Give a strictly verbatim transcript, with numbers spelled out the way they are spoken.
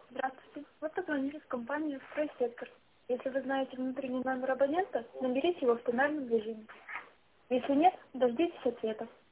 Здравствуйте. Вот позвонили в компанию «Стройсектор». Если вы знаете внутренний номер абонента, наберите его в тональном режиме. Если нет, дождитесь ответа.